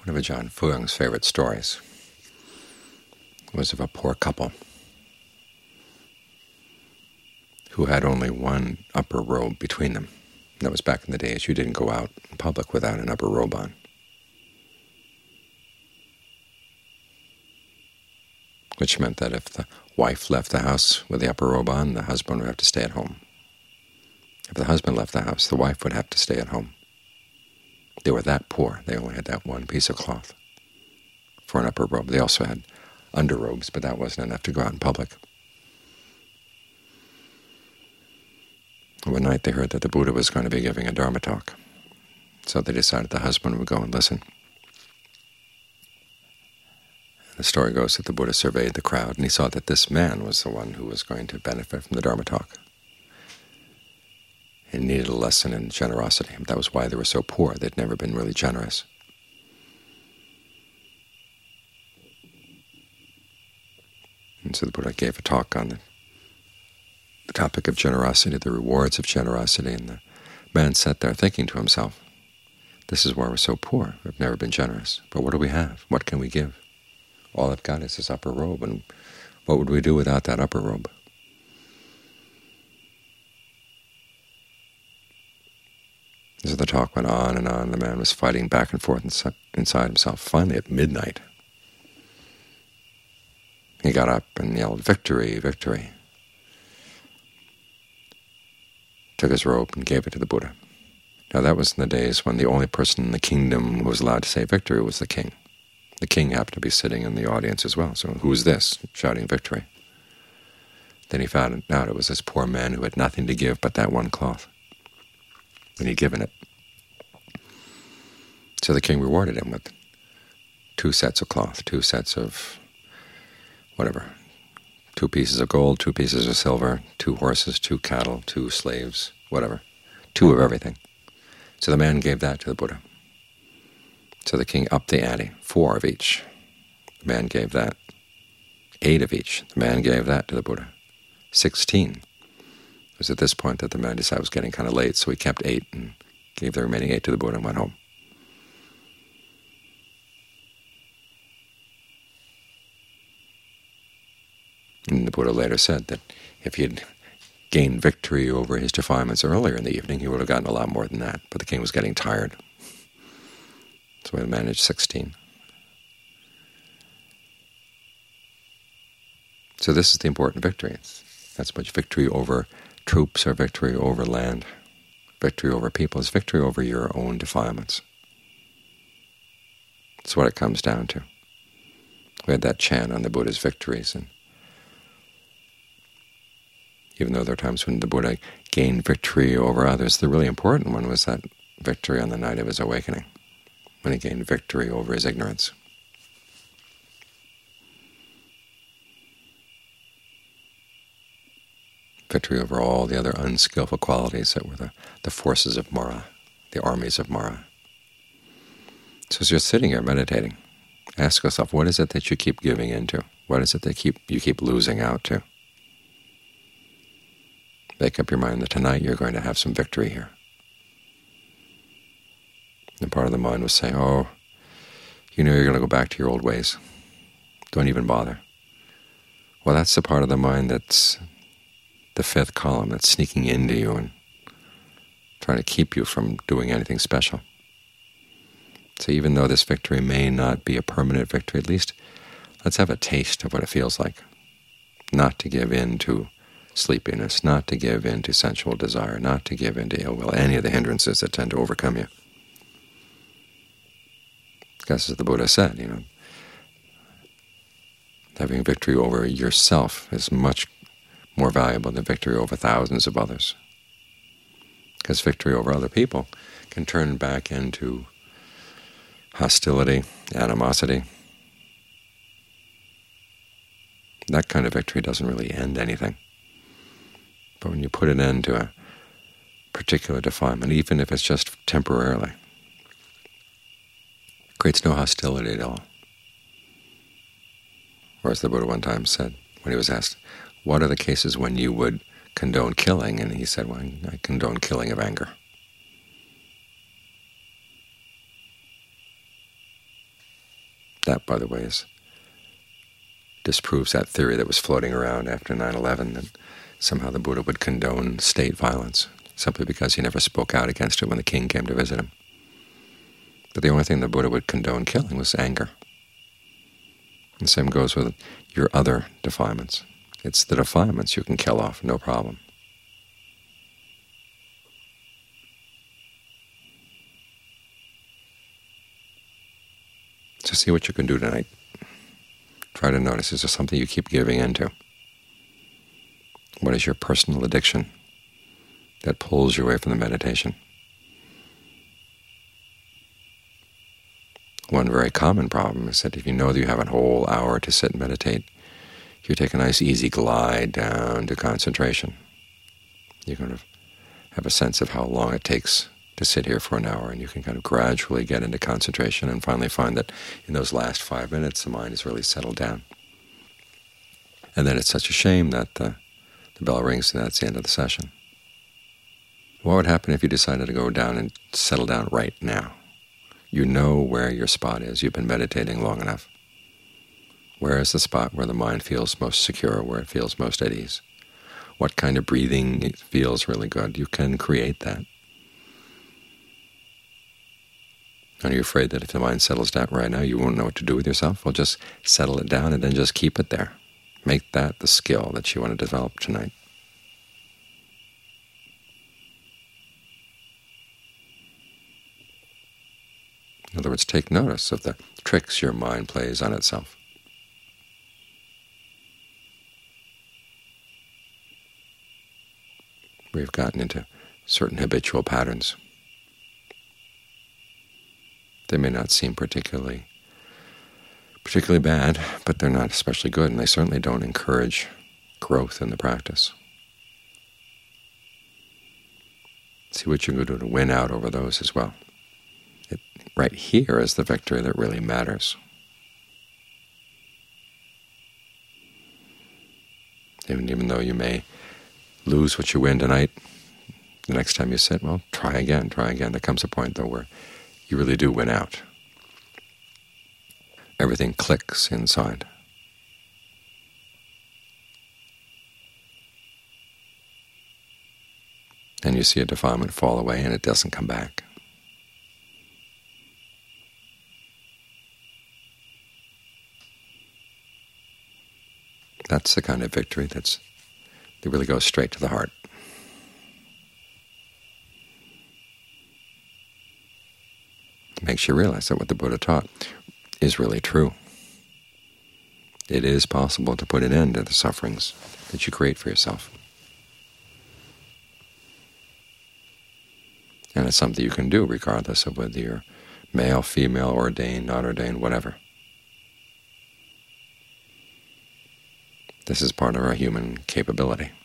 One of Ajahn Fuang's favorite stories was of a poor couple who had only one upper robe between them. That was back in the days you didn't go out in public without an upper robe on, which meant that if the wife left the house with the upper robe on, the husband would have to stay at home. If the husband left the house, the wife would have to stay at home. They were that poor. They only had that one piece of cloth for an upper robe. They also had underrobes, but that wasn't enough to go out in public. One night they heard that the Buddha was going to be giving a Dharma talk, so they decided the husband would go and listen. And the story goes that the Buddha surveyed the crowd, and he saw that this man was the one who was going to benefit from the Dharma talk. He needed a lesson in generosity. That was why they were so poor. They'd never been really generous. And so the Buddha gave a talk on the topic of generosity, the rewards of generosity, and the man sat there thinking to himself, this is why we're so poor. We've never been generous. But what do we have? What can we give? All I've got is this upper robe, and what would we do without that upper robe? As the talk went on and on, the man was fighting back and forth inside himself. Finally, at midnight, he got up and yelled, "Victory, victory!" Took his robe and gave it to the Buddha. Now that was in the days when the only person in the kingdom who was allowed to say victory was the king. The king happened to be sitting in the audience as well, so who's this shouting victory? Then he found out it was this poor man who had nothing to give but that one cloth, and he'd given it. So the king rewarded him with 2 sets of cloth, 2 sets of whatever, 2 pieces of gold, 2 pieces of silver, 2 horses, 2 cattle, 2 slaves, whatever, 2 of everything. So the man gave that to the Buddha. So the king upped the ante, 4 of each. The man gave that. 8 of each. The man gave that to the Buddha. 16. It was at this point that the man decided it was getting kind of late, so he kept 8 and gave the remaining 8 to the Buddha and went home. And the Buddha later said that if he had gained victory over his defilements earlier in the evening, he would have gotten a lot more than that. But the king was getting tired, so he managed 16. So this is the important victory. It's not so much victory over troops or victory over land, victory over people. It's victory over your own defilements. That's what it comes down to. We had that chant on the Buddha's victories, and even though there are times when the Buddha gained victory over others, the really important one was that victory on the night of his awakening, when he gained victory over his ignorance. Victory over all the other unskillful qualities that were the forces of Mara, the armies of Mara. So as you're sitting here meditating, ask yourself, what is it that you keep giving into? What is it that you keep losing out to? Make up your mind that tonight you're going to have some victory here. And part of the mind will say, oh, you know you're going to go back to your old ways. Don't even bother. Well, that's the part of the mind that's the 5th column that's sneaking into you and trying to keep you from doing anything special. So even though this victory may not be a permanent victory, at least let's have a taste of what it feels like. Not to give in to sleepiness, not to give in to sensual desire, not to give in to ill will, any of the hindrances that tend to overcome you. Because as the Buddha said, having victory over yourself is much more valuable than victory over thousands of others. Because victory over other people can turn back into hostility, animosity. That kind of victory doesn't really end anything. But when you put an end to a particular defilement, even if it's just temporarily, it creates no hostility at all. Or as the Buddha one time said, when he was asked, what are the cases when you would condone killing? And he said, well, I condone killing of anger. That, by the way, disproves that theory that was floating around after 9/11, that somehow the Buddha would condone state violence simply because he never spoke out against it when the king came to visit him. But the only thing the Buddha would condone killing was anger. And the same goes with your other defilements. It's the defilements you can kill off, no problem. So see what you can do tonight. Try to notice, is there something you keep giving into? What is your personal addiction that pulls you away from the meditation? One very common problem is that if you know that you have a whole hour to sit and meditate, you take a nice easy glide down to concentration. You kind of have a sense of how long it takes to sit here for an hour, and you can kind of gradually get into concentration and finally find that in those last 5 minutes the mind is really settled down. And then it's such a shame that the bell rings and that's the end of the session. What would happen if you decided to go down and settle down right now? You know where your spot is. You've been meditating long enough. Where is the spot where the mind feels most secure, where it feels most at ease? What kind of breathing feels really good? You can create that. Are you afraid that if the mind settles down right now, you won't know what to do with yourself? Well, just settle it down and then just keep it there. Make that the skill that you want to develop tonight. In other words, take notice of the tricks your mind plays on itself. We've gotten into certain habitual patterns. They may not seem particularly bad, but they're not especially good, and they certainly don't encourage growth in the practice. See what you can do to win out over those as well. Right here is the victory that really matters. Even though you may lose what you win tonight, the next time you sit, well, try again, try again. There comes a point, though, where you really do win out. Everything clicks inside. And you see a defilement fall away and it doesn't come back. That's the kind of victory that really goes straight to the heart. It makes you realize that what the Buddha taught is really true. It is possible to put an end to the sufferings that you create for yourself. And it's something you can do regardless of whether you're male, female, ordained, not ordained, whatever. This is part of our human capability.